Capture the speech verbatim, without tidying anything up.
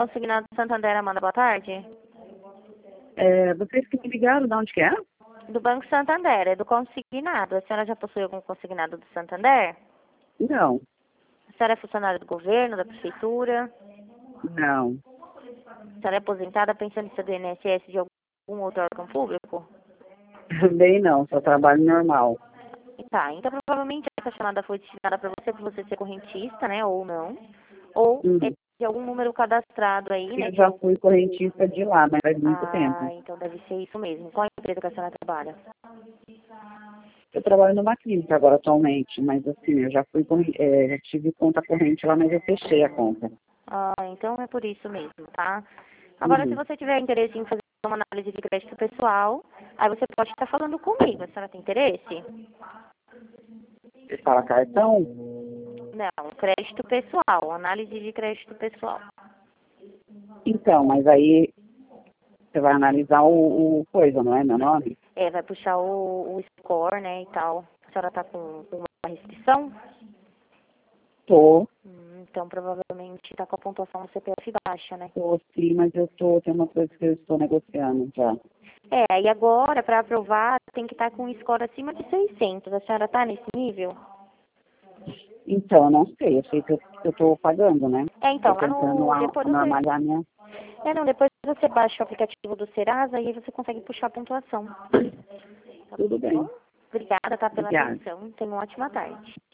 Consignado do Santander, Amanda, boa tarde. É, vocês que me ligaram, de onde que é? Do Banco Santander, é do consignado. A senhora já possui algum consignado do Santander? Não, A senhora é funcionária do governo, da prefeitura? não, A senhora é aposentada, pensionista do I N S S de algum outro órgão público? também não, só trabalho normal. Tá, então provavelmente essa chamada foi destinada para você, para você ser correntista, né, ou não. Ou é Uhum. de algum número cadastrado aí, né? Eu Que já eu... fui correntista de lá, mas faz muito Ah, tempo. então deve ser isso mesmo. Qual empresa que a senhora trabalha? Eu trabalho numa clínica agora atualmente, mas assim, eu já fui, corre- é, já tive conta corrente lá, mas eu fechei a conta. Ah, então é por isso mesmo, tá? Agora, se Uhum. você tiver interesse em fazer uma análise de crédito pessoal, aí você pode estar falando comigo. A senhora tem interesse? Você fala cartão? Não, crédito pessoal, análise de crédito pessoal. Então, mas aí você vai analisar o, o coisa, não é meu nome? É, vai puxar o, o score, né, e tal. A senhora tá com, com uma restrição? Tô, Hum, então, provavelmente tá com a pontuação do C P F baixa, né? tô sim, mas eu tô, tem uma coisa que eu estou negociando já. É, e agora, para aprovar, tem que estar com um score acima de seiscentos. A senhora tá nesse nível? Então, eu não sei, eu sei que eu, que eu tô pagando, né? É, Tô então, lá tentando no... a- Depois você... normalizar minha... É, não, depois você baixa o aplicativo do Serasa e aí você consegue puxar a pontuação. Tá Tudo bom? bem. Obrigada, tá, pela Obrigada. atenção. Tenha uma ótima tarde.